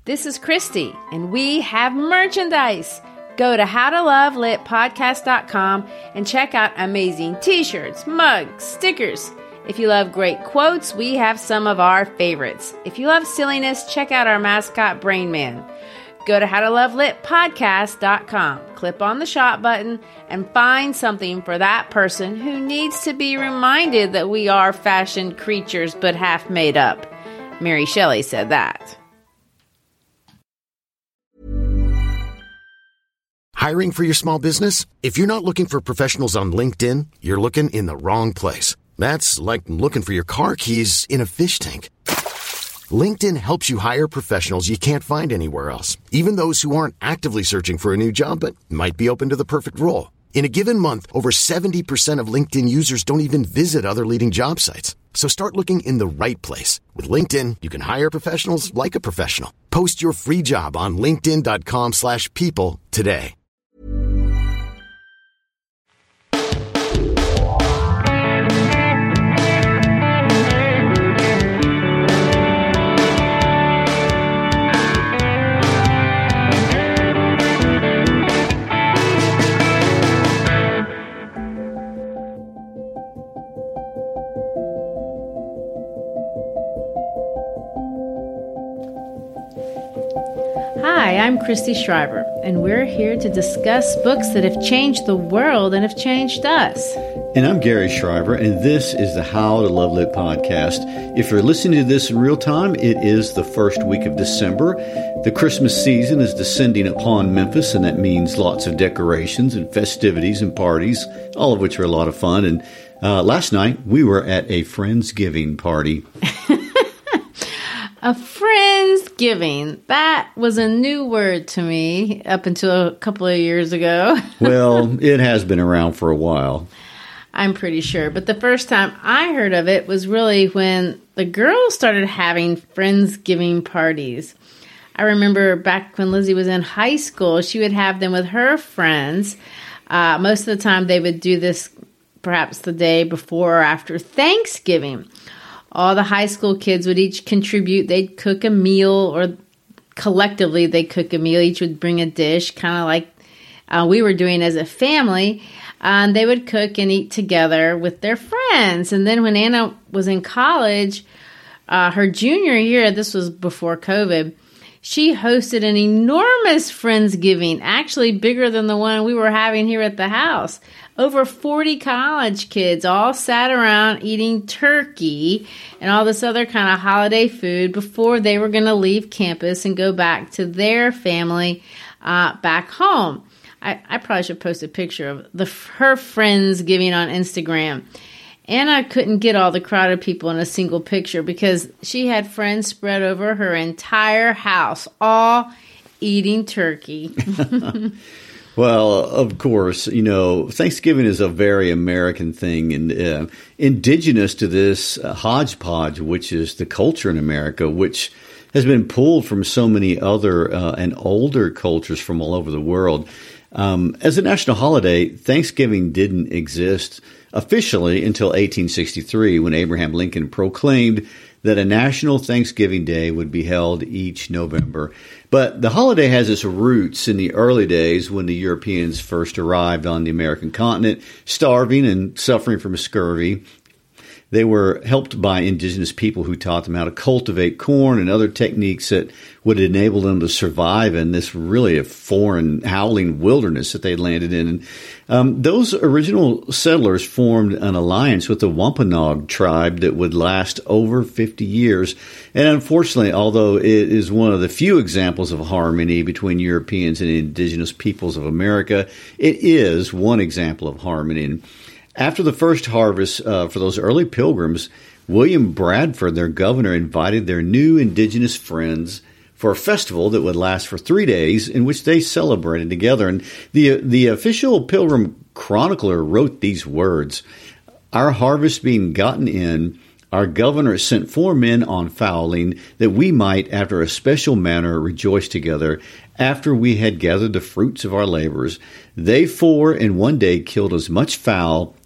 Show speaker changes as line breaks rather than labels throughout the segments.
This is Christy, and we have merchandise. Go to howtolovelitpodcast.com and check out amazing t-shirts, mugs, stickers. If you love great quotes, we have some of our favorites. If you love silliness, check out our mascot, Brain Man. Go to howtolovelitpodcast.com, click on the shop button, and find something for that person who needs to be reminded that we are fashioned creatures but half made up. Mary Shelley said that.
Hiring for your small business? If you're not looking for professionals on LinkedIn, you're looking in the wrong place. That's like looking for your car keys in a fish tank. LinkedIn helps you hire professionals you can't find anywhere else, even those who aren't actively searching for a new job but might be open to the perfect role. In a given month, over 70% of LinkedIn users don't even visit other leading job sites. So start looking in the right place. With LinkedIn, you can hire professionals like a professional. Post your free job on linkedin.com/people today.
Hi, I'm Christy Schreiber, and we're here to discuss books that have changed the world and have changed us.
And I'm Gary Schreiber, and this is the How to Love Lit podcast. If you're listening to this in real time, it is the first week of December. The Christmas season is descending upon Memphis, and that means lots of decorations and festivities and parties, all of which are a lot of fun. And last night, we were at a Friendsgiving party.
A Friendsgiving. That was a new word to me up until a couple of years ago.
Well, it has been around for a while.
I'm pretty sure. But the first time I heard of it was really when the girls started having Friendsgiving parties. I remember back when Lizzie was in high school, she would have them with her friends. Most of the time they would do this perhaps the day before or after Thanksgiving. All the high school kids would each contribute. They'd cook a meal, or collectively they'd cook a meal. Each would bring a dish, kind of like we were doing as a family. And they would cook and eat together with their friends. And then when Anna was in college, her junior year, this was before COVID, she hosted an enormous Friendsgiving, actually bigger than the one we were having here at the house. Over 40 college kids all sat around eating turkey and all this other kind of holiday food before they were going to leave campus and go back to their family back home. I probably should post a picture of her Friendsgiving on Instagram. Anna couldn't get all the crowded people in a single picture because she had friends spread over her entire house, all eating turkey.
Well, of course, Thanksgiving is a very American thing, and indigenous to this hodgepodge, which is the culture in America, which has been pulled from so many other and older cultures from all over the world. As a national holiday, Thanksgiving didn't exist officially until 1863, when Abraham Lincoln proclaimed that a national Thanksgiving Day would be held each November. But the holiday has its roots in the early days when the Europeans first arrived on the American continent, starving and suffering from scurvy. They were helped by indigenous people who taught them how to cultivate corn and other techniques that would enable them to survive in this really a foreign, howling wilderness that they landed in. And those original settlers formed an alliance with the Wampanoag tribe that would last over 50 years. And unfortunately, although it is one of the few examples of harmony between Europeans and indigenous peoples of America, it is one example of harmony. And after the first harvest for those early pilgrims, William Bradford, their governor, invited their new indigenous friends for a festival that would last for 3 days in which they celebrated together. And the official Pilgrim Chronicler wrote these words: "Our harvest being gotten in, our governor sent 4 men on fowling, that we might, after a special manner, rejoice together, after we had gathered the fruits of our labors. They 4 in one day killed as much fowl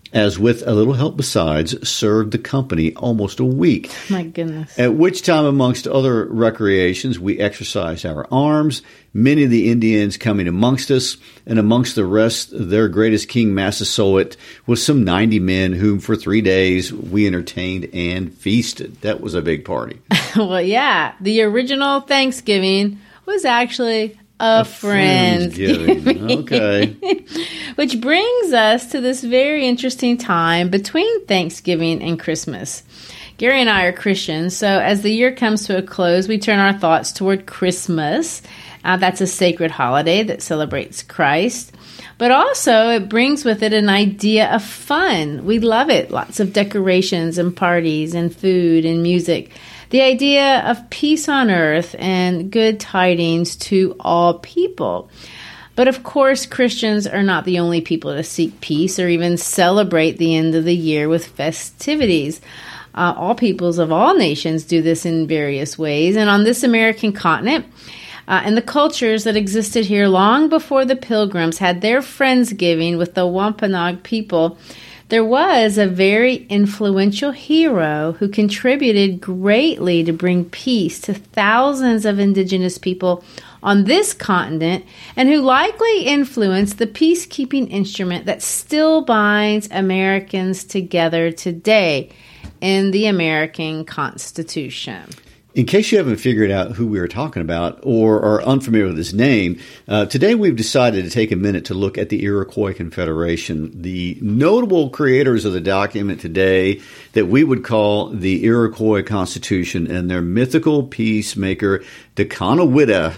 as with a little help besides, served the company almost a week.
My goodness.
At which time, amongst other recreations, we exercised our arms, many of the Indians coming amongst us, and amongst the rest, their greatest king, Massasoit, with some 90 men whom for 3 days we entertained and feasted. That was a big party.
Well, yeah. The original Thanksgiving was actually a Friendsgiving.
Okay.
Which brings us to this very interesting time between Thanksgiving and Christmas. Gary and I are Christians, so as the year comes to a close, we turn our thoughts toward Christmas. That's a sacred holiday that celebrates Christ. But also, it brings with it an idea of fun. We love it. Lots of decorations and parties and food and music. The idea of peace on earth and good tidings to all people. But of course, Christians are not the only people to seek peace or even celebrate the end of the year with festivities. All peoples of all nations do this in various ways. And on this American continent, and the cultures that existed here long before the Pilgrims had their Friendsgiving with the Wampanoag people, there was a very influential hero who contributed greatly to bring peace to thousands of indigenous people on this continent and who likely influenced the peacekeeping instrument that still binds Americans together today in the American Constitution.
In case you haven't figured out who we are talking about or are unfamiliar with his name, today we've decided to take a minute to look at the Iroquois Confederation, the notable creators of the document today that we would call the Iroquois Constitution, and their mythical peacemaker, Dekanawida.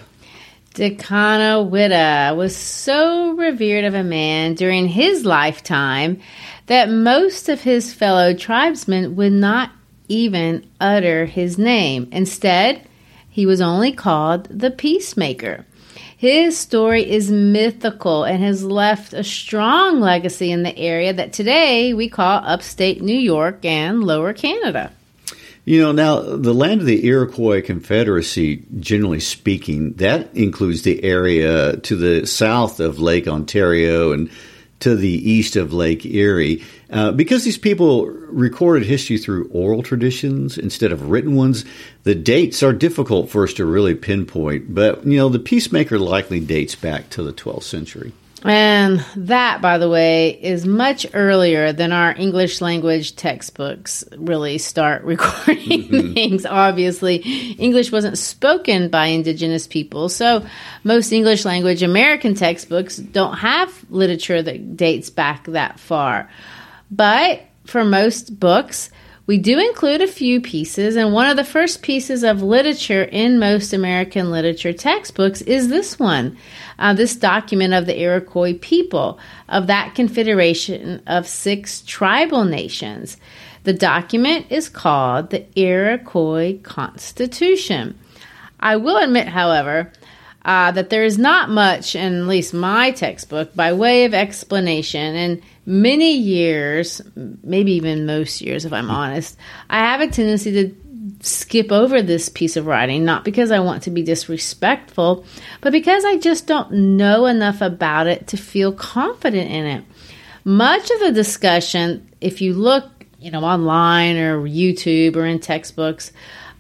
Dekanawida was so revered of a man during his lifetime that most of his fellow tribesmen would not even utter his name. Instead, he was only called the Peacemaker. His story is mythical and has left a strong legacy in the area that today we call upstate New York and Lower Canada.
You know, now, the land of the Iroquois Confederacy, generally speaking, that includes the area to the south of Lake Ontario and to the east of Lake Erie. Because these people recorded history through oral traditions instead of written ones, the dates are difficult for us to really pinpoint. But, you know, the Peacemaker likely dates back to the 12th century.
And that, by the way, is much earlier than our English language textbooks really start recording things. Obviously, English wasn't spoken by indigenous people, so most English language American textbooks don't have literature that dates back that far. But for most books, we do include a few pieces, and one of the first pieces of literature in most American literature textbooks is this one, this document of the Iroquois people, of that confederation of 6 tribal nations. The document is called the Iroquois Constitution. I will admit, however, that there is not much, in at least my textbook, by way of explanation, and many years, maybe even most years if I'm honest, I have a tendency to skip over this piece of writing, not because I want to be disrespectful, but because I just don't know enough about it to feel confident in it. Much of the discussion, if you look, online or YouTube or in textbooks,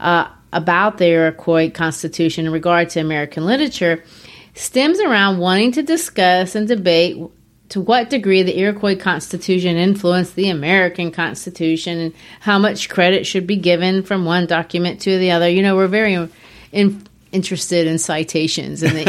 about the Iroquois Constitution in regard to American literature stems around wanting to discuss and debate to what degree the Iroquois Constitution influenced the American Constitution and how much credit should be given from one document to the other. We're very interested in citations. And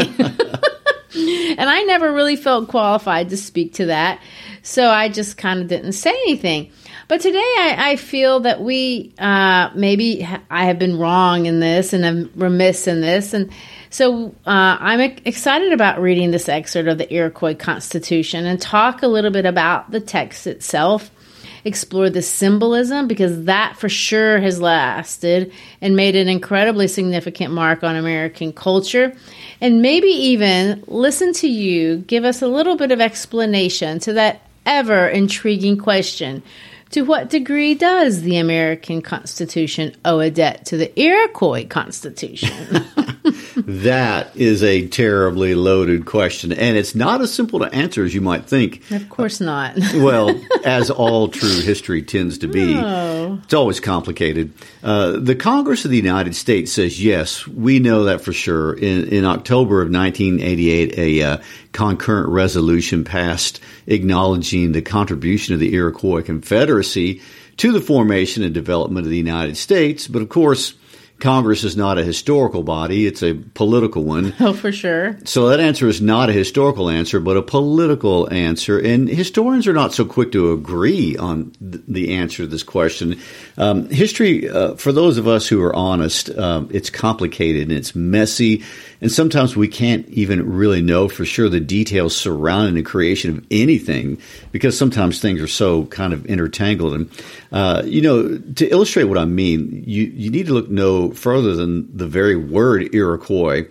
I never really felt qualified to speak to that, so I just kind of didn't say anything. But today I feel that maybe I have been wrong in this and I'm remiss in this. And so I'm excited about reading this excerpt of the Iroquois Constitution and talk a little bit about the text itself, explore the symbolism, because that for sure has lasted and made an incredibly significant mark on American culture, and maybe even listen to you give us a little bit of explanation to that ever intriguing question: to what degree does the American Constitution owe a debt to the Iroquois Constitution?
That is a terribly loaded question, and it's not as simple to answer as you might think.
Of course not.
Well, as all true history tends to be, It's always complicated. The Congress of the United States says, yes, we know that for sure. In October of 1988, a concurrent resolution passed acknowledging the contribution of the Iroquois Confederacy to the formation and development of the United States. But of course, Congress is not a historical body. It's a political one.
Oh, for sure.
So that answer is not a historical answer, but a political answer. And historians are not so quick to agree on the answer to this question. History, for those of us who are honest, it's complicated and it's messy. And sometimes we can't even really know for sure the details surrounding the creation of anything because sometimes things are so kind of intertangled. And, to illustrate what I mean, you need to look no further than the very word Iroquois.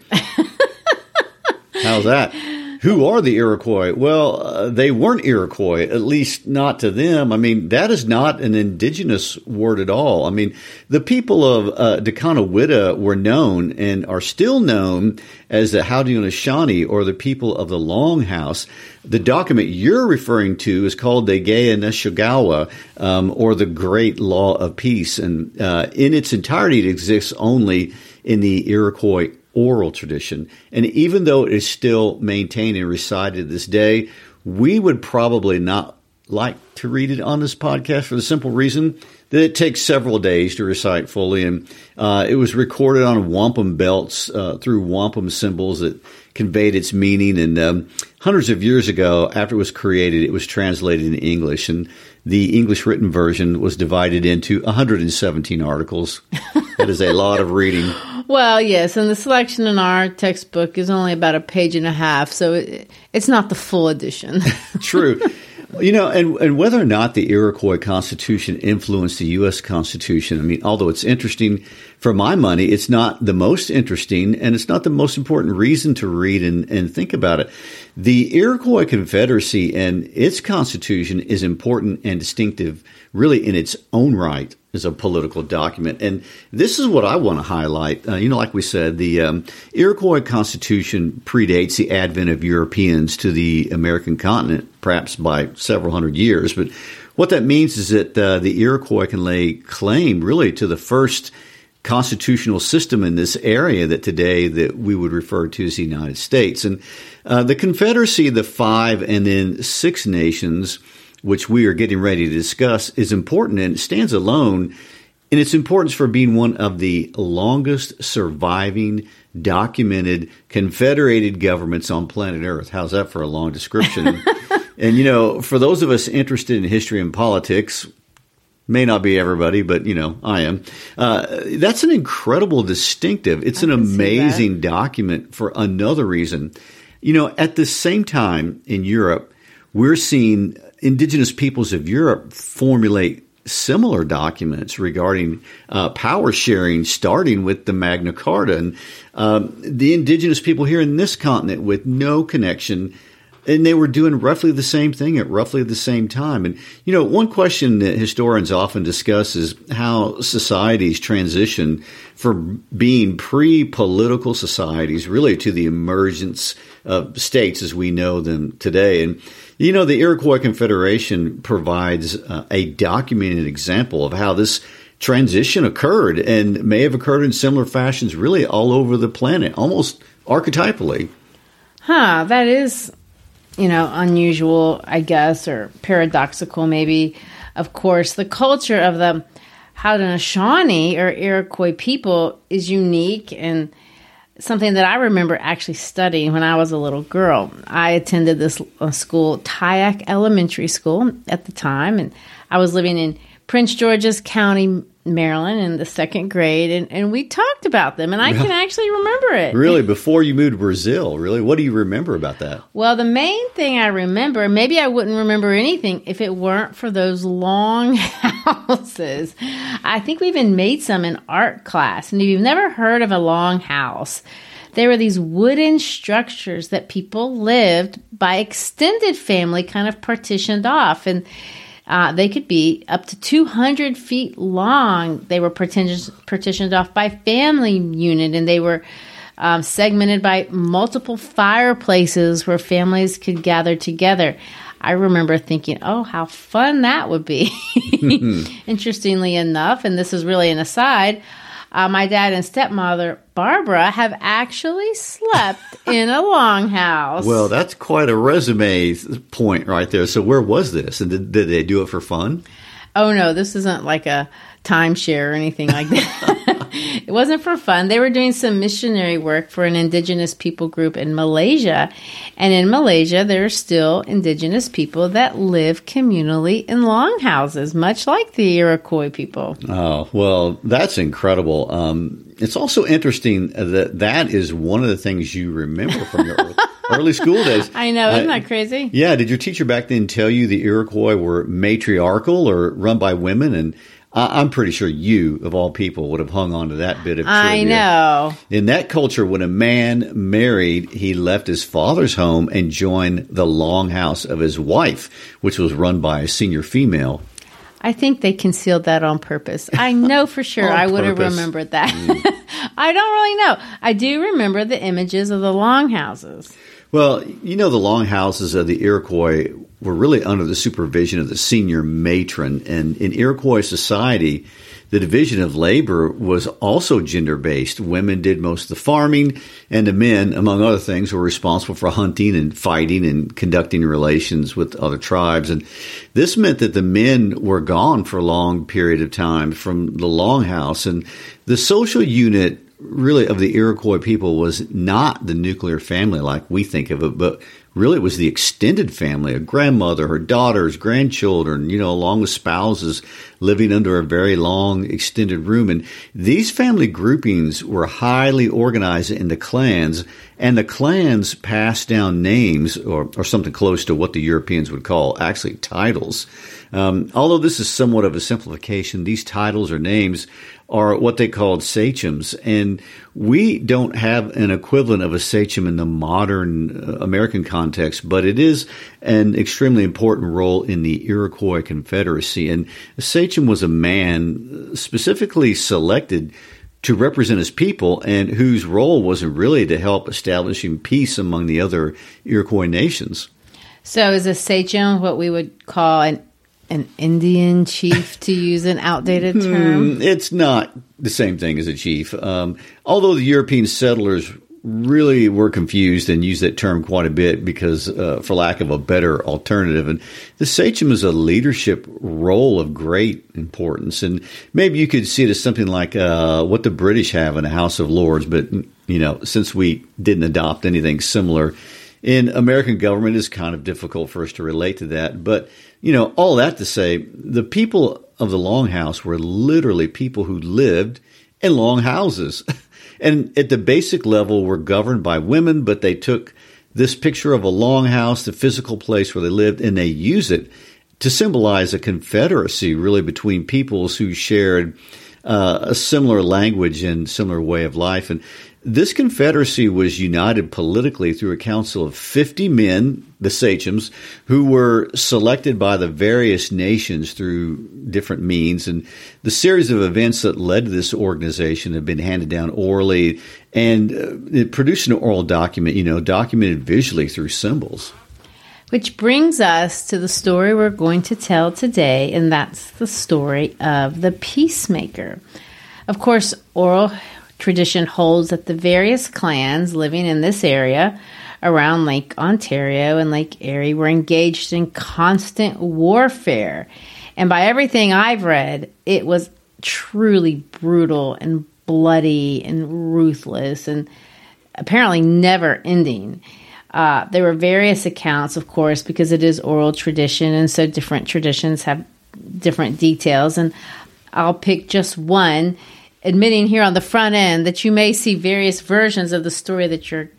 How's that? Who are the Iroquois? Well, they weren't Iroquois, at least not to them. I mean, that is not an indigenous word at all. I mean, the people of Dekanawida were known and are still known as the Haudenosaunee, or the people of the Longhouse. The document you're referring to is called the Gayaneshigawa, or the Great Law of Peace. And in its entirety, it exists only in the Iroquois oral tradition. And even though it is still maintained and recited this day, we would probably not like to read it on this podcast for the simple reason that it takes several days to recite fully. And it was recorded on wampum belts through wampum symbols that conveyed its meaning. And hundreds of years ago, after it was created, it was translated in English. And the English written version was divided into 117 articles. That is a lot of reading.
Well, yes, and the selection in our textbook is only about a page and a half, so it's not the full edition.
True. And whether or not the Iroquois Constitution influenced the U.S. Constitution, I mean, although it's interesting, for my money, it's not the most interesting, and it's not the most important reason to read and think about it. The Iroquois Confederacy and its Constitution is important and distinctive, really in its own right, as a political document. And this is what I want to highlight. Like we said, the Iroquois Constitution predates the advent of Europeans to the American continent, perhaps by several hundred years. But what that means is that the Iroquois can lay claim really to the first constitutional system in this area that we would refer to as the United States. And the Confederacy, the 5 and then 6 nations, which we are getting ready to discuss, is important and stands alone in its importance for being one of the longest surviving documented confederated governments on planet Earth. How's that for a long description? And, for those of us interested in history and politics, may not be everybody, but, I am. That's an incredible distinctive. It's an amazing document for another reason. At the same time in Europe, we're seeing indigenous peoples of Europe formulate similar documents regarding power sharing, starting with the Magna Carta. And the indigenous people here in this continent with no connection, and they were doing roughly the same thing at roughly the same time. And, one question that historians often discuss is how societies transition from being pre-political societies really to the emergence of states as we know them today. And, the Iroquois Confederation provides a documented example of how this transition occurred and may have occurred in similar fashions really all over the planet, almost archetypally.
That is, unusual, I guess, or paradoxical maybe. Of course, the culture of the Haudenosaunee or Iroquois people is unique and something that I remember actually studying when I was a little girl. I attended this school, Tyack Elementary School at the time, and I was living in Prince George's County, Maryland in the 2nd grade, and we talked about them, and I can actually remember it.
Really? Before you moved to Brazil? Really? What do you remember about that?
Well, the main thing I remember, maybe I wouldn't remember anything if it weren't for those long houses. I think we even made some in art class, and if you've never heard of a long house, they were these wooden structures that people lived by extended family, kind of partitioned off, and they could be up to 200 feet long. They were partitioned off by family unit, and they were segmented by multiple fireplaces where families could gather together. I remember thinking, oh, how fun that would be. Interestingly enough, and this is really an aside, my dad and stepmother, Barbara, have actually slept in a longhouse.
Well, that's quite a resume point right there. So where was this? And did they do it for fun?
Oh, no, this isn't like a timeshare or anything like that. It wasn't for fun. They were doing some missionary work for an indigenous people group in Malaysia. And in Malaysia, there are still indigenous people that live communally in longhouses, much like the Iroquois people.
Oh, well, that's incredible. It's also interesting that is one of the things you remember from your early school days.
I know. Isn't that crazy?
Yeah. Did your teacher back then tell you the Iroquois were matriarchal or run by women? And I'm pretty sure you, of all people, would have hung on to that bit of trivia.
I know.
In that culture, when a man married, he left his father's home and joined the longhouse of his wife, which was run by a senior female.
I think they concealed that on purpose. I know for sure I would have remembered that. I don't really know. I do remember the images of the longhouses.
Well, you know, the longhouses of the Iroquois were really under the supervision of the senior matron. And in Iroquois society, the division of labor was also gender-based. Women did most of the farming, and the men, among other things, were responsible for hunting and fighting and conducting relations with other tribes. And this meant that the men were gone for a long period of time from the longhouse. And the social unit really of the Iroquois people was not the nuclear family like we think of it, but really it was the extended family, a grandmother, her daughters, grandchildren, you know, along with spouses living under a very long extended room. And these family groupings were highly organized into clans, and the clans passed down names or something close to what the Europeans would call actually titles. Although this is somewhat of a simplification, these titles or names are what they called sachems. And we don't have an equivalent of a sachem in the modern American context, but it is an extremely important role in the Iroquois Confederacy. And a sachem was a man specifically selected to represent his people and whose role wasn't really to help establishing peace among the other Iroquois nations.
So is a sachem what we would call an Indian chief, to use an outdated term?
It's not the same thing as a chief. Although the European settlers really were confused and used that term quite a bit because, for lack of a better alternative. And the sachem is a leadership role of great importance. And maybe you could see it as something like what the British have in the House of Lords. But, you know, since we didn't adopt anything similar in American government, it's kind of difficult for us to relate to that. But, you know, all that to say, the people of the longhouse were literally people who lived in long houses. And at the basic level were governed by women, but they took this picture of a longhouse, the physical place where they lived, and they used it to symbolize a confederacy really between peoples who shared a similar language and similar way of life. And this confederacy was united politically through a council of 50 men, the sachems, who were selected by the various nations through different means. And the series of events that led to this organization have been handed down orally, and it produced an oral document, you know, documented visually through symbols.
Which brings us to the story we're going to tell today, and that's the story of the peacemaker. Of course, oral tradition holds that the various clans living in this area around Lake Ontario and Lake Erie were engaged in constant warfare. And by everything I've read, it was truly brutal and bloody and ruthless and apparently never ending. There were various accounts, of course, because it is oral tradition, and so different traditions have different details. And I'll pick just one, admitting here on the front end that you may see various versions of the story that you're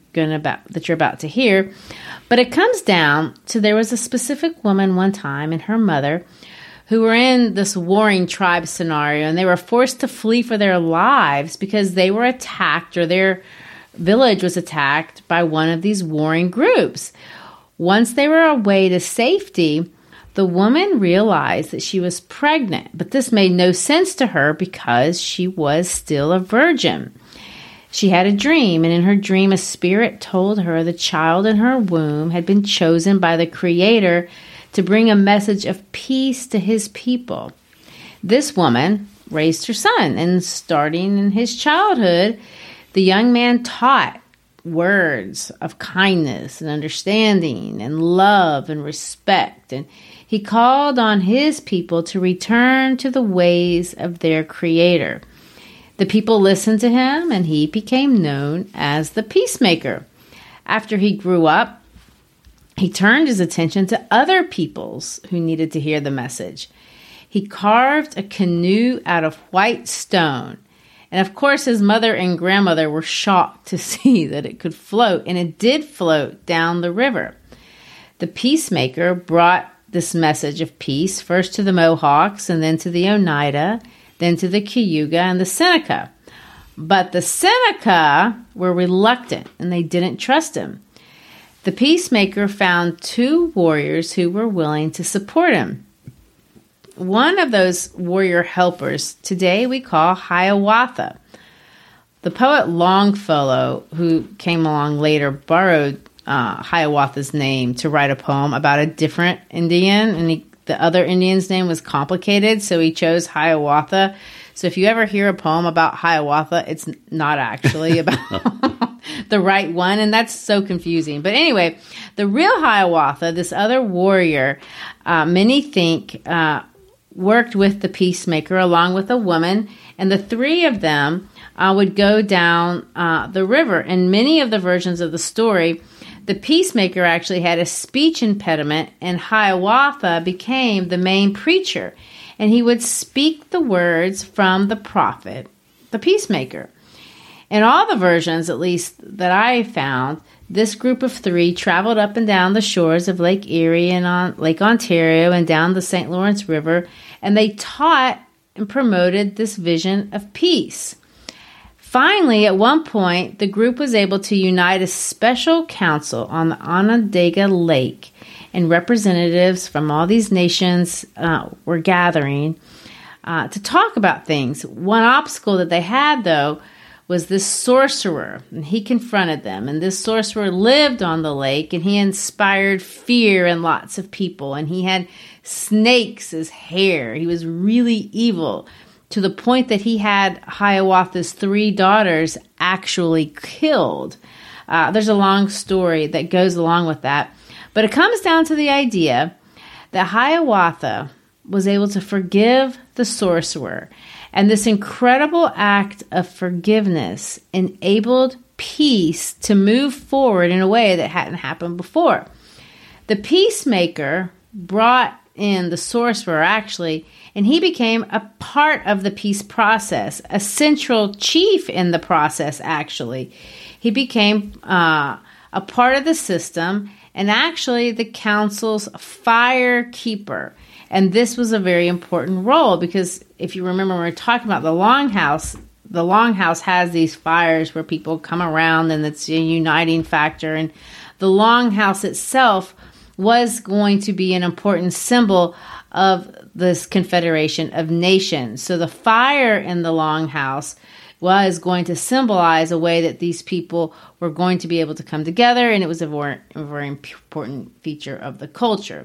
about to hear. But it comes down to there was a specific woman one time and her mother who were in this warring tribe scenario, and they were forced to flee for their lives because they were attacked, or their village was attacked by one of these warring groups. Once they were away to safety, the woman realized that she was pregnant, but this made no sense to her because she was still a virgin. She had a dream, and in her dream, a spirit told her the child in her womb had been chosen by the Creator to bring a message of peace to his people. This woman raised her son, and starting in his childhood, the young man taught words of kindness and understanding and love and respect, and he called on his people to return to the ways of their Creator. The people listened to him, and he became known as the peacemaker. After he grew up, he turned his attention to other peoples who needed to hear the message. He carved a canoe out of white stone. And of course, his mother and grandmother were shocked to see that it could float, and it did float down the river. The peacemaker brought this message of peace first to the Mohawks, and then to the Oneida, then to the Cayuga and the Seneca. But the Seneca were reluctant, and they didn't trust him. The peacemaker found 2 warriors who were willing to support him. One of those warrior helpers today we call Hiawatha. The poet Longfellow, who came along later, borrowed Hiawatha's name to write a poem about a different Indian, and the other Indian's name was complicated, so he chose Hiawatha. So if you ever hear a poem about Hiawatha, it's not actually about the right one, and that's so confusing. But anyway, the real Hiawatha, this other warrior, many think worked with the peacemaker along with a woman, and the 3 of them would go down the river. In many of the versions of the story, the peacemaker actually had a speech impediment, and Hiawatha became the main preacher, and he would speak the words from the prophet, the peacemaker. In all the versions, at least that I found, this group of 3 traveled up and down the shores of Lake Erie and on Lake Ontario and down the St. Lawrence River, and they taught and promoted this vision of peace. Finally, at one point, the group was able to unite a special council on the Onondaga Lake, and representatives from all these nations were gathering to talk about things. One obstacle that they had, though, was this sorcerer, and he confronted them. And this sorcerer lived on the lake, and he inspired fear in lots of people, and he had snakes as hair. He was really evil, to the point that he had Hiawatha's 3 daughters actually killed. There's a long story that goes along with that. But it comes down to the idea that Hiawatha was able to forgive the sorcerer. And this incredible act of forgiveness enabled peace to move forward in a way that hadn't happened before. The peacemaker brought in the sorcerer, actually, and he became a part of the peace process, a central chief in the process, actually. He became a part of the system, and actually the council's fire keeper. And this was a very important role, because if you remember, when we were talking about the longhouse has these fires where people come around, and it's a uniting factor. And the longhouse itself was going to be an important symbol of this Confederation of Nations. So the fire in the longhouse was going to symbolize a way that these people were going to be able to come together, and it was a very important feature of the culture.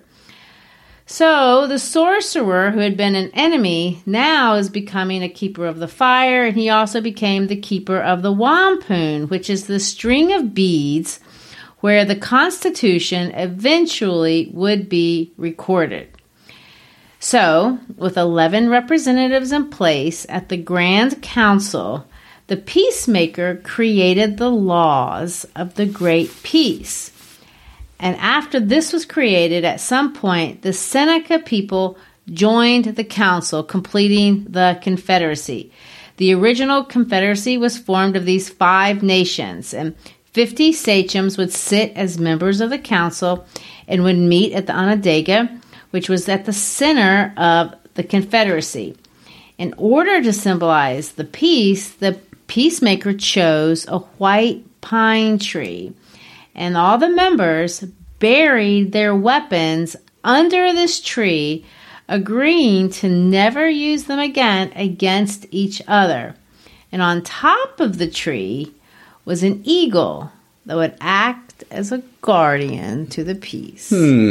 So the sorcerer, who had been an enemy, now is becoming a keeper of the fire, and he also became the keeper of the wampum, which is the string of beads where the Constitution eventually would be recorded. So, with 11 representatives in place at the Grand Council, the peacemaker created the laws of the Great Peace. And after this was created, at some point, the Seneca people joined the council, completing the Confederacy. The original Confederacy was formed of these 5 nations, and 50 sachems would sit as members of the council and would meet at the Onondaga, which was at the center of the Confederacy. In order to symbolize the peace, the peacemaker chose a white pine tree, and all the members buried their weapons under this tree, agreeing to never use them again against each other. And on top of the tree was an eagle that would act as a guardian to the peace.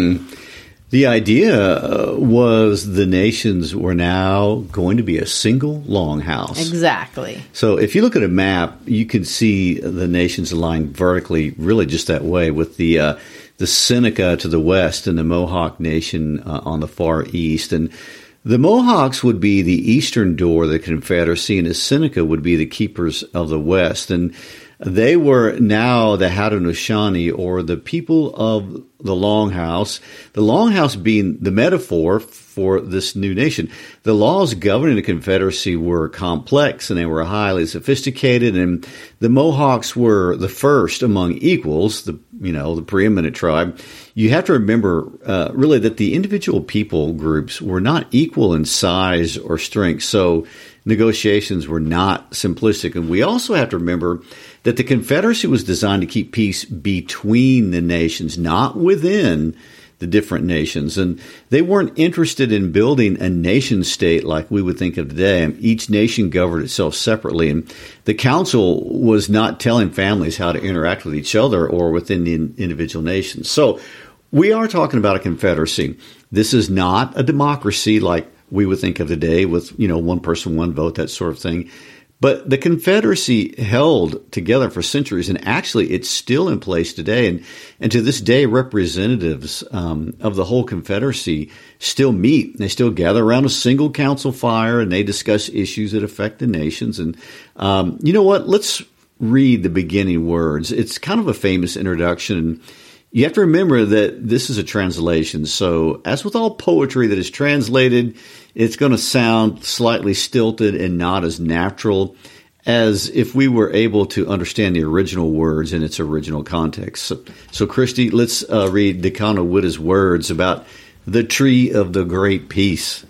The idea was the nations were now going to be a single longhouse.
Exactly.
So if you look at a map, you can see the nations aligned vertically, really just that way, with the Seneca to the west and the Mohawk Nation on the far east. And the Mohawks would be the eastern door of the Confederacy, and the Seneca would be the keepers of the west. And they were now the Haudenosaunee, or the people of the Longhouse. The Longhouse being the metaphor for this new nation. The laws governing the Confederacy were complex and they were highly sophisticated, and the Mohawks were the first among equals, the preeminent tribe. You have to remember, really, that the individual people groups were not equal in size or strength, so negotiations were not simplistic. And we also have to remember that the Confederacy was designed to keep peace between the nations, not within the different nations. And they weren't interested in building a nation state like we would think of today. Each nation governed itself separately. And the council was not telling families how to interact with each other or within the individual nations. So we are talking about a confederacy. This is not a democracy like we would think of today with, one person, one vote, that sort of thing. But the Confederacy held together for centuries, and actually it's still in place today. And to this day, representatives of the whole Confederacy still meet. They still gather around a single council fire, and they discuss issues that affect the nations. And you know what? Let's read the beginning words. It's kind of a famous introduction. You have to remember that this is a translation. So as with all poetry that is translated, it's going to sound slightly stilted and not as natural as if we were able to understand the original words in its original context. So Christy, let's read Dekanawita's words about the tree of the great peace.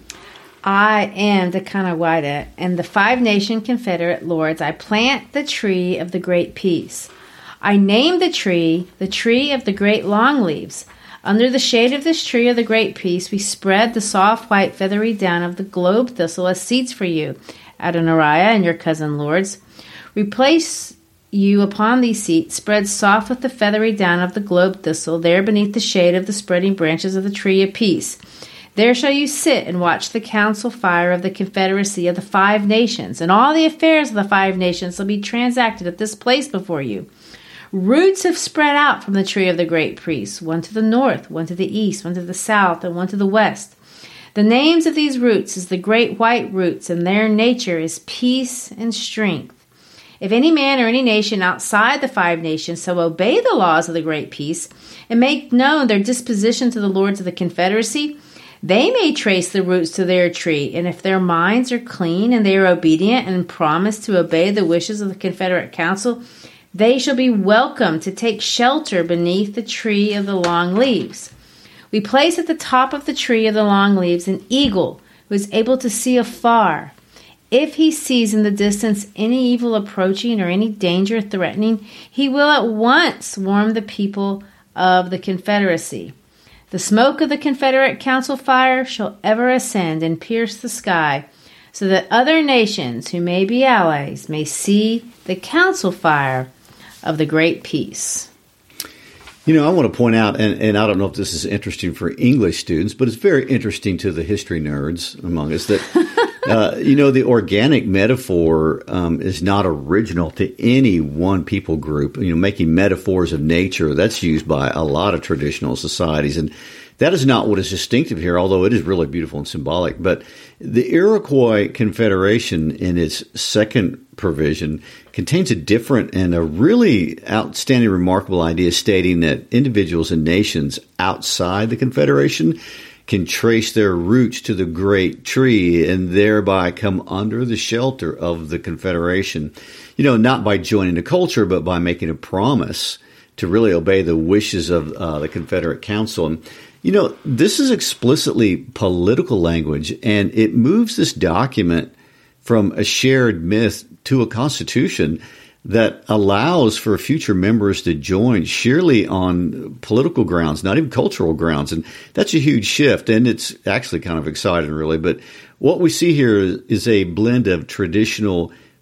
I am Dekanawita, and the 5 nation Confederate lords, I plant the tree of the great peace. I name the tree of the great long leaves. Under the shade of this tree of the great peace, we spread the soft white feathery down of the globe thistle as seeds for you, Adonariah and your cousin lords. We place you upon these seats, spread soft with the feathery down of the globe thistle, there beneath the shade of the spreading branches of the tree of peace. There shall you sit and watch the council fire of the Confederacy of the 5 nations, and all the affairs of the 5 nations shall be transacted at this place before you. Roots have spread out from the tree of the great peace, one to the north, one to the east, one to the south, and one to the west. The names of these roots is the great white roots, and their nature is peace and strength. If any man or any nation outside the 5 nations so obey the laws of the great peace, and make known their disposition to the lords of the Confederacy, they may trace the roots to their tree, and if their minds are clean and they are obedient and promise to obey the wishes of the Confederate Council, they shall be welcome to take shelter beneath the tree of the long leaves. We place at the top of the tree of the long leaves an eagle who is able to see afar. If he sees in the distance any evil approaching or any danger threatening, he will at once warn the people of the Confederacy. The smoke of the Confederate Council fire shall ever ascend and pierce the sky, so that other nations who may be allies may see the council fire of the great peace.
I want to point out, and I don't know if this is interesting for English students, but it's very interesting to the history nerds among us, that, the organic metaphor is not original to any one people group. Making metaphors of nature, that's used by a lot of traditional societies. And that is not what is distinctive here, although it is really beautiful and symbolic. But the Iroquois Confederation, in its second provision, contains a different and a really outstanding, remarkable idea stating that individuals and nations outside the Confederation can trace their roots to the great tree and thereby come under the shelter of the Confederation. Not by joining the culture, but by making a promise to really obey the wishes of the Confederate Council. And this is explicitly political language, and it moves this document from a shared myth to a constitution that allows for future members to join sheerly on political grounds, not even cultural grounds. And that's a huge shift, and it's actually kind of exciting, really. But what we see here is a blend of traditional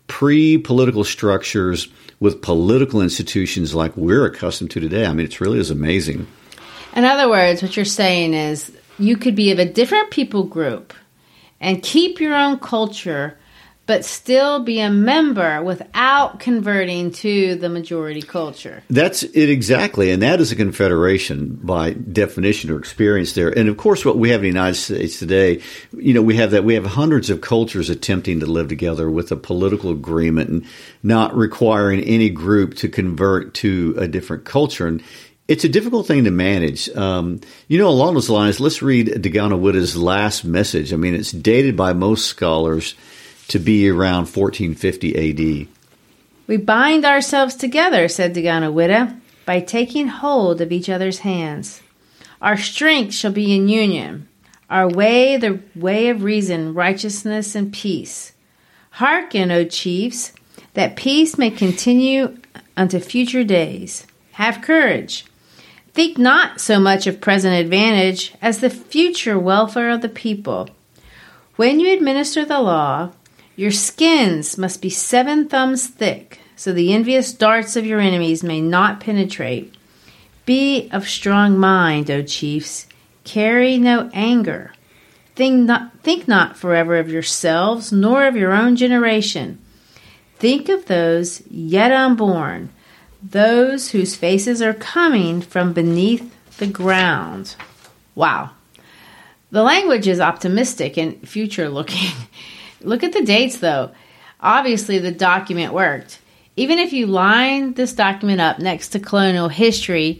pre-political structures with political institutions like we're accustomed to today. I mean, it really is amazing.
In other words, what you're saying is you could be of a different people group and keep your own culture, but still be a member without converting to the majority culture.
That's it exactly. And that is a confederation by definition or experience there. And of course, what we have in the United States today, we have hundreds of cultures attempting to live together with a political agreement and not requiring any group to convert to a different culture. And it's a difficult thing to manage. Along those lines, let's read Dagana Witta's last message. I mean, it's dated by most scholars to be around 1450 A.D.
We bind ourselves together, said Dagana Witta, by taking hold of each other's hands. Our strength shall be in union, our way the way of reason, righteousness, and peace. Hearken, O chiefs, that peace may continue unto future days. Have courage. Think not so much of present advantage as the future welfare of the people. When you administer the law, your skins must be 7 thumbs thick, so the envious darts of your enemies may not penetrate. Be of strong mind, O chiefs. Carry no anger. Think not forever of yourselves, nor of your own generation. Think of those yet unborn, those whose faces are coming from beneath the ground. Wow. The language is optimistic and future-looking. Look at the dates, though. Obviously, the document worked. Even if you line this document up next to colonial history,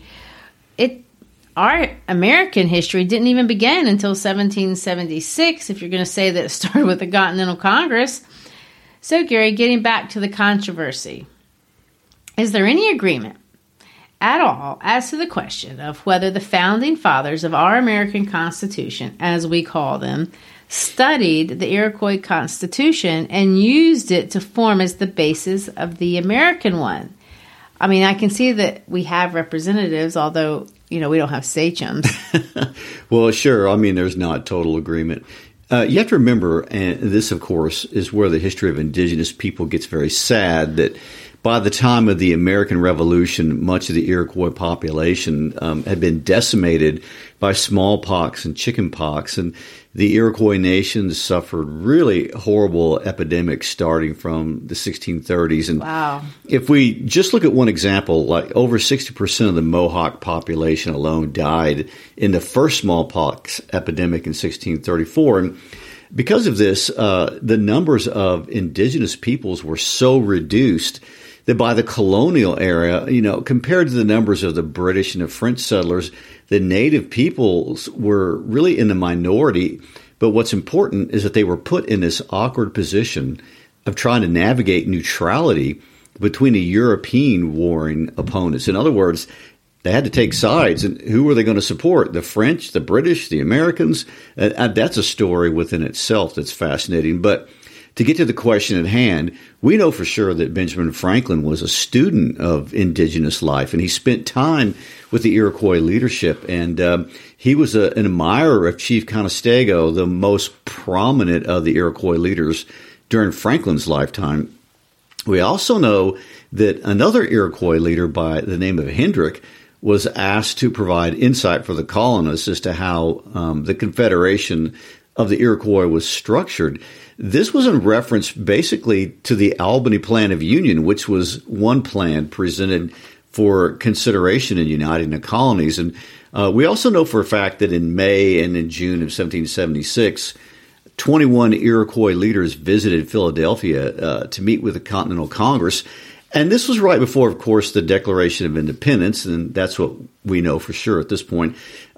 our American history didn't even begin until 1776, if you're going to say that it started with the Continental Congress. So, Gary, getting back to the controversy. Is there any agreement at all as to the question of whether the founding fathers of our American Constitution, as we call them, studied the Iroquois Constitution and used it to form as the basis of the American one? I mean, I can see that we have representatives, although, we don't have sachems.
Well, sure. I mean, there's not total agreement. You have to remember, and this, of course, is where the history of indigenous people gets very sad, that by the time of the American Revolution, much of the Iroquois population had been decimated by smallpox and chickenpox, and the Iroquois nations suffered really horrible epidemics starting from the 1630s. And
wow.
If we just look at one example, like over 60% of the Mohawk population alone died in the first smallpox epidemic in 1634. And because of this, the numbers of indigenous peoples were so reduced that by the colonial era, compared to the numbers of the British and the French settlers, the native peoples were really in the minority. But what's important is that they were put in this awkward position of trying to navigate neutrality between the European warring opponents. In other words, they had to take sides. And who were they going to support? The French, the British, the Americans? That's a story within itself that's fascinating. But to get to the question at hand, we know for sure that Benjamin Franklin was a student of indigenous life, and he spent time with the Iroquois leadership, and he was an admirer of Chief Conestoga, the most prominent of the Iroquois leaders during Franklin's lifetime. We also know that another Iroquois leader by the name of Hendrick was asked to provide insight for the colonists as to how the Confederation of the Iroquois was structured. This was in reference basically to the Albany Plan of Union, which was one plan presented for consideration in uniting the colonies. And we also know for a fact that in May and in June of 1776, 21 Iroquois leaders visited Philadelphia to meet with the Continental Congress. And this was right before, of course, the Declaration of Independence, and that's what we know for sure at this point.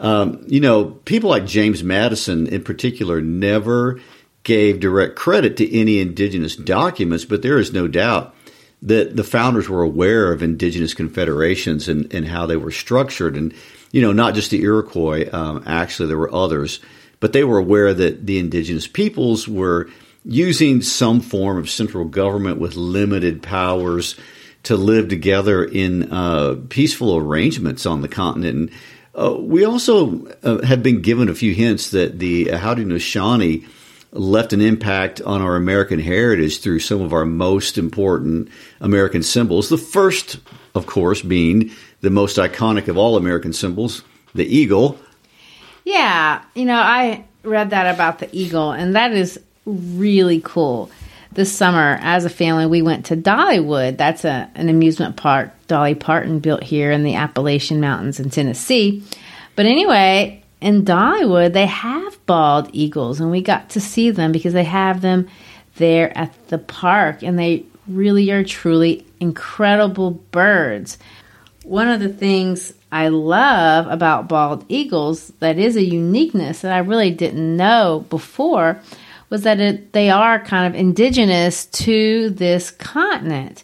People like James Madison in particular never gave direct credit to any indigenous documents, but there is no doubt that the founders were aware of indigenous confederations and how they were structured. And, not just the Iroquois, actually there were others, but they were aware that the indigenous peoples were using some form of central government with limited powers to live together in peaceful arrangements on the continent. And we also have been given a few hints that the Haudenosaunee left an impact on our American heritage through some of our most important American symbols. The first, of course, being the most iconic of all American symbols, the eagle.
Yeah, I read that about the eagle, and that is really cool. This summer, as a family, we went to Dollywood. That's an amusement park Dolly Parton built here in the Appalachian Mountains in Tennessee. But anyway, in Dollywood, they have bald eagles, and we got to see them because they have them there at the park, and they really are truly incredible birds. One of the things I love about bald eagles that is a uniqueness that I really didn't know before was that they are kind of indigenous to this continent.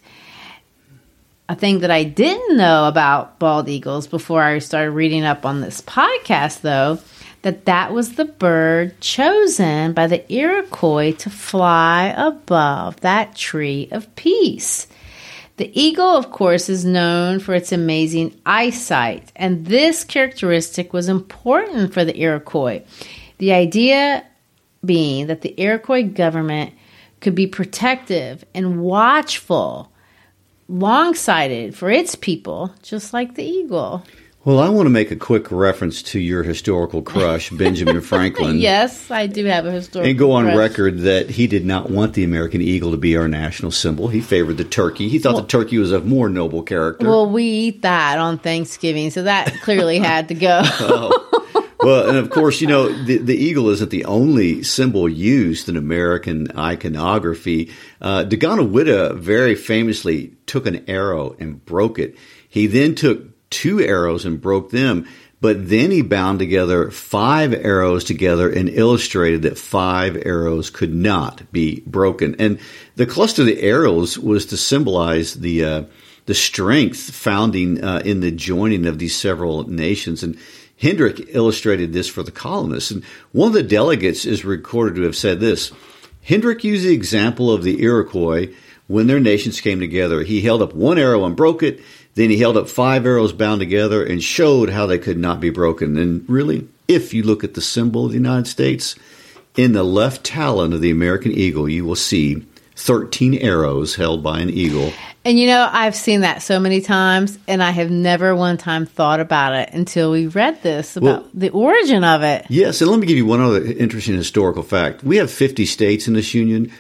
A thing that I didn't know about bald eagles before I started reading up on this podcast, though, that was the bird chosen by the Iroquois to fly above that tree of peace. The eagle, of course, is known for its amazing eyesight, and this characteristic was important for the Iroquois. The idea being that the Iroquois government could be protective and watchful, long-sighted for its people, just like the eagle.
Well, I want to make a quick reference to your historical crush, Benjamin Franklin.
Yes, I do have a historical
And go on
crush.
record that he did not want the American eagle to be our national symbol. He favored the turkey. He thought the turkey was a more noble character.
Well, we eat that on Thanksgiving, so that clearly had to go.
Well, and of course, the eagle isn't the only symbol used in American iconography. Daganoweda very famously took an arrow and broke it. He then took 2 arrows and broke them, but then he bound together 5 arrows together and illustrated that 5 arrows could not be broken. And the cluster of the arrows was to symbolize the strength founding in the joining of these several nations. And Hendrick illustrated this for the colonists. And one of the delegates is recorded to have said this: Hendrick used the example of the Iroquois when their nations came together. He held up 1 arrow and broke it. Then he held up 5 arrows bound together and showed how they could not be broken. And really, if you look at the symbol of the United States, in the left talon of the American eagle, you will see 13 arrows held by an eagle.
And I've seen that so many times, and I have never one time thought about it until we read this about the origin of it.
Yes, and let me give you one other interesting historical fact. We have 50 states in this union.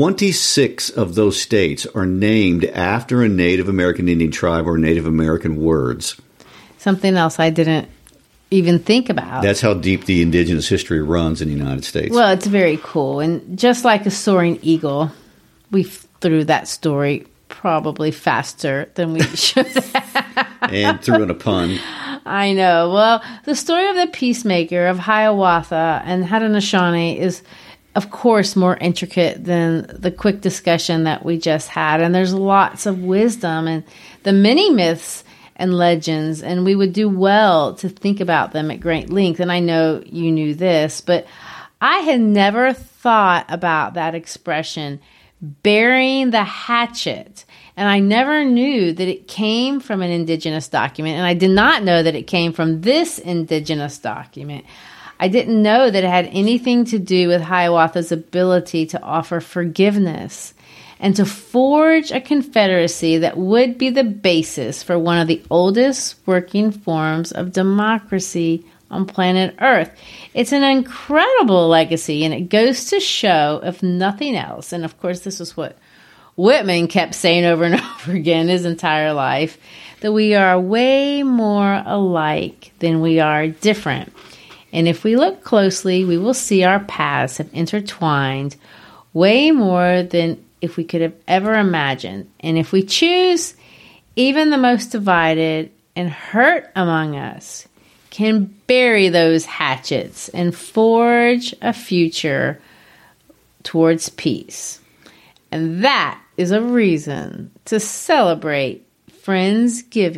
26 of those states are named after a Native American Indian tribe or Native American words.
Something else I didn't even think about.
That's how deep the indigenous history runs in the United States.
Well, it's very cool. And just like a soaring eagle, we threw that story probably faster than we should have.
And threw in a pun.
I know. Well, the story of the peacemaker of Hiawatha and Haudenosaunee is, of course, more intricate than the quick discussion that we just had. And there's lots of wisdom and the many myths and legends, and we would do well to think about them at great length. And I know you knew this, but I had never thought about that expression, burying the hatchet. And I never knew that it came from an indigenous document. And I did not know that it came from this indigenous document. I didn't know that it had anything to do with Hiawatha's ability to offer forgiveness and to forge a confederacy that would be the basis for one of the oldest working forms of democracy on planet Earth. It's an incredible legacy, and it goes to show, if nothing else, and of course this is what Whitman kept saying over and over again his entire life, that we are way more alike than we are different. And if we look closely, we will see our paths have intertwined way more than if we could have ever imagined. And if we choose, even the most divided and hurt among us can bury those hatchets and forge a future towards peace. And that is a reason to celebrate Friendsgiving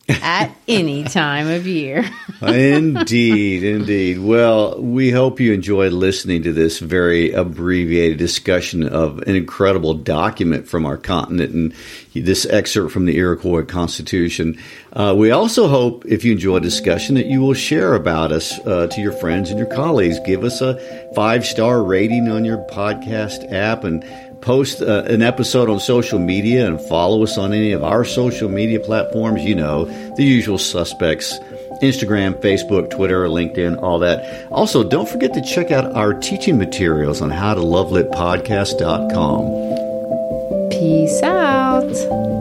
at any time of year.
Indeed. Well, we hope you enjoyed listening to this very abbreviated discussion of an incredible document from our continent and this excerpt from the Iroquois Constitution. We also hope, if you enjoyed the discussion, that you will share about us to your friends and your colleagues. Give us a 5-star rating on your podcast app and post an episode on social media and follow us on any of our social media platforms. You know, the usual suspects: Instagram, Facebook, Twitter, LinkedIn, all that. Also, don't forget to check out our teaching materials on howtolovelitpodcast.com.
Peace out.